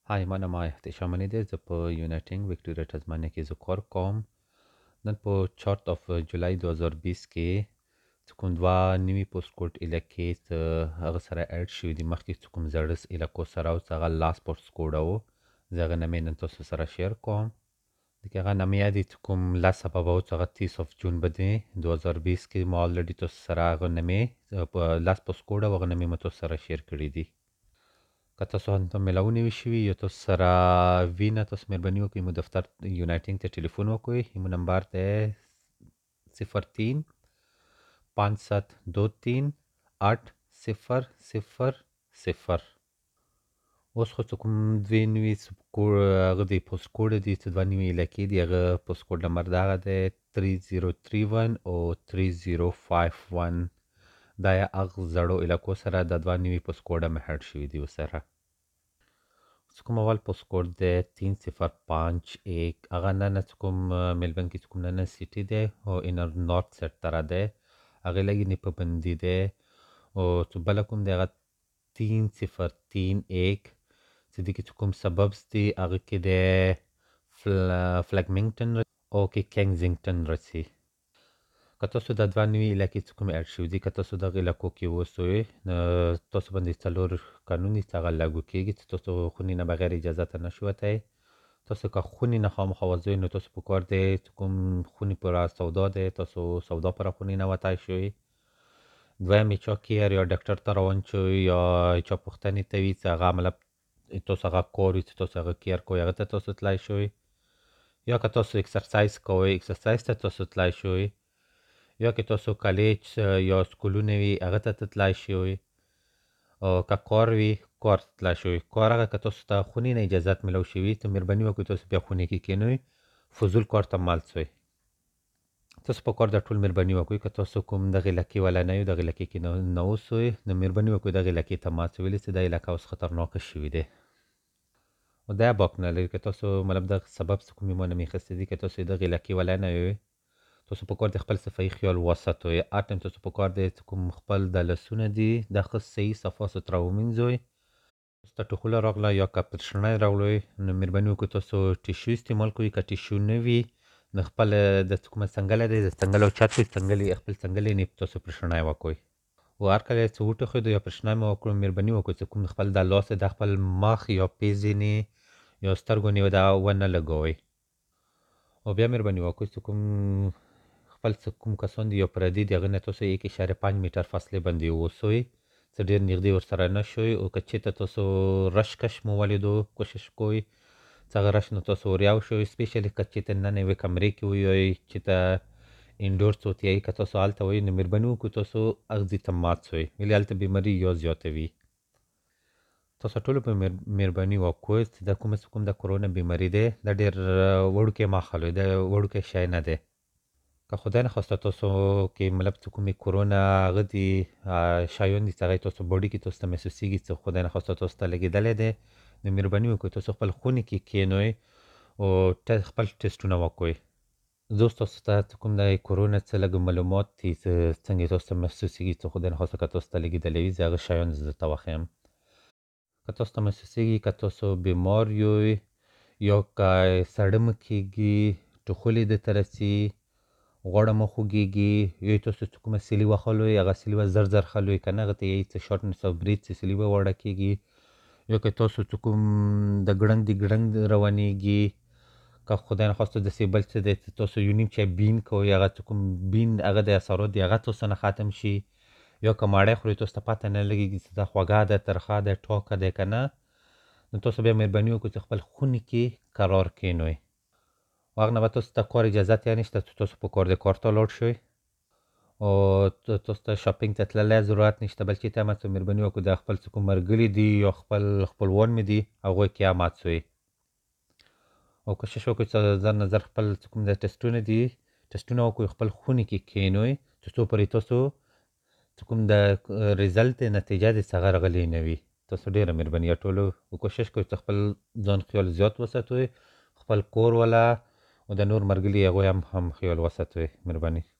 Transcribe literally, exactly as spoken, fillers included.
های، منم احتشام دی. زه په یونایټینګ وکټوریا ټزمانیا کې زه کار کوم. نن په چهارم of جولای دو هزار بیست کې چې کوم دوه نوي پوسټ کوډ علاقې څه هغه سره اډ شوي دي، مخکې چې کوم زړس علاقو سره او څه هغه لاس پوسټ کوډ و، زه هغه نمې نن تاسو سره شیر کوم. دغه هغه نمې دي چې کوم لاس سبب او څه هغه تیس of جون باندې دو هزار بیست کې ما الریډي تاسو سره هغه نمې په لاس پوسټ کوډ او هغه نمې مو تاسو سره شیر کړي دي. که تاسو هم ته ملاونې وشوي یا تاسو سره وینه، تاسو مهرباني وکړئ مو دفتر یونایټینګ ته ټلیفون وکړئ. مو نمبر دی صفر تین پانچ سات دو تین آٹھ صفر صفر صفر. اوس خو چې کوم دوی نوي هغه دی پوسټ کوډ دي چې دوه نوي علاقې دي، هغه پوسټ کوډ نمبر د هغه دی تھری زیرو تھری ون او تھری زیرو فایو ون. دا یې هغه زړو علاقو سره د دوه نوي پوسټ کوډ هم هډ شوي دي ورسره. چې کوم اول پوسټ کوډ دی تین صفر پانچ ایک، هغه نه چې کوم ملبن کې چې کوم نه سیټي دی او انر نارت سیټ طرح دی، هغې لږې نه پابندي دی. او چې بله کوم دی هغه تین صفر تین ایک چې دې کې چې کوم سببس دي هغه کې دی فلګمنګټن او کې کینګزنګټن رسي. که تاسو د دوه نوي علاقې چې کوم اډ شوي دي، که تاسو دغه علاقو کې اوسئ، تاسو باندې څلور قانون دي چې هغه لاګو کېږي چې تاسو خونې نه بغیر اجازه ته نشو وتی. تاسو که خونې نه خامخا وځئ نو تاسو په کار دی چې کوم خونې پوره سودا دی، تاسو سودا پوره خونې نه وتی شئ. دویم چا کیر یا ډاکټر ته روان شئ یا چا پوښتنې ته وي چې هغه عمله تاسو هغه کار وي چې تاسو هغه کیر کوئ، هغه ته تاسو تللی شئ. یا که تاسو اکسرسایز کوئ، اکسرسایز ته تاسو تللی شئ. یا که تاسو کالج یا سکولونه وي هغه ته تللی شئ. او که کار وي کار ته تللی شئ. کار هغه که تاسو ته خونې نه اجازت میلاو شوي، ته مهرباني وکړئ تاسو بیا خونې کې کینئ، فضول کار ته مه ځئ. تاسو په کار د ټول مهرباني وکړئ که تاسو کوم دغه علاقې والا نه یو، دغه علاقې کې نه اوسئ، نو مهرباني وکړئ دغه علاقې ته مه ځئ، ولې چې دا علاقه اوس خطرناکه شوې دی. او دا باک نه لري که تاسو مطلب دغه سبب څه کومې ما نه اخیستی دي، که تاسو دغه علاقې والا نه یو، تاسو په کار د خپل صفایي خیال وساتئ. هر ټایم تاسو په کار دی چې کوم خپل د لاسونه دي دا ښه صحیح صفا سوتره ومینځئ. تاسو ته ټوخوله راغله یا که پرشڼی راغلی نو مهرباني وکړئ تاسو ټیشو استعمال کړئ. که ټیشو نه وي نو خپل د کومه څنګله دی د څنګل او چت وي څنګل خپل څنګل یې تاسو پرشڼی وکړئ. او هر کله چې وټوخېدو یا پرشڼی مو وکړو مهرباني وکړئ چې کوم خپل د لاس د خپل مخ یا پېزې نه یا سترګو نه دا ونه لګوئ. او بیا مهرباني وکړئ چې کوم خپل څه کوم کسان دي یا پردي دي هغه نه تاسو یک اشاریه پنځ میټر فاصلې باندې اوسئ، څه ډېر نږدې ورسره نه شئ. او که چېرته تاسو رش کش مو ولیدو کوشش کوئ چې هغه رش نه تاسو وریاو شئ، سپیشلي که چېرته ننه یوې کمرې کې وئ، چېرته انډور څوتیایي که تاسو هلته وئ نو مهرباني وکړئ تاسو هغه ځای ته مه ځئ، ولې هلته بیماري یا زیاته وي. تاسو ټولو په مهرباني وکړئ چې دا کومه څه کوم د کرونا بیماري دی دا ډېر وړوکی مه اخلئ، دا وړوکی شی نه دی. که خدای نخواسته تاسو کې مطلب څه کومې کرونا هغه دي شیان دي چې هغه تاسو باډي کې تاسو ته محسوسېږي چې خدای نخواسته تاسو ته لګېدلی دی، نو مهرباني وکړئ تاسو خپل خونې کې کښېنئ او خپل ټسټونه وکړئ. زه اوس تاسو ته چې کوم د کرونا څه لږ معلومات دي چې څنګه تاسو ته محسوسېږي چې خدای نخواسته که تاسو ته لګېدلی وي، زه هغه شیان زه درته وښیم. که تاسو ته محسوسېږي که تاسو بیمار یئ یا که ساړه مو کېږي، ټوخلې درته رسي، غوړه مو خوږېږي، یا تاسو چې کومه سیلیوه خلئ هغه سیلیوه زر زر خلئ که نه هغه ته یایي چې شارټنس اف بریث چې سیلیوه وړه کېږي، یا که تاسو چې کوم د ګړنګ د ګړنګ روانېږي، که خدای نخواسته داسې بل څه دی چې تاسو یو نیم چای بین کوئ، هغه چې کوم بین هغه د اثرات دي هغه تاسو نه ختم شي، یا که ماړی خورئ تاسو ته پته نه لګېږي چې دا خوږه ده ترخه ده ټاکه دی که نه، نو تاسو بیا مهرباني وکړئ چې خپل خونې کې قرار کښېنئ. و هغه نه به تاسو ته کار اجازت یې نشته چې تاسو په کار د کار ته لاړ شئ او تاسو ته شاپینګ ته تللی ضرورت نشته، بلکې ته هم هڅه مهرباني وکړئ د خپل څه کوم ملګري دي یا خپل خپلوان مې دي هغوی کې هم هڅوئ. او کوشش وکړئ چې زر نه زر خپل څه کوم د ټسټونه دي ټسټونه وکړئ، خپل خونې کې کښېنئ تر څو پورې تاسو چې کوم د ریزلټ د نتیجه د هغه راغلې نه وي. تاسو ډېره مهرباني ټولو کوشش کوئ چې خپل ځان خیال زیات وساتئ، خپل کور والا او د نور ملګري هغوی هم هم خیال وساتئ. مهرباني.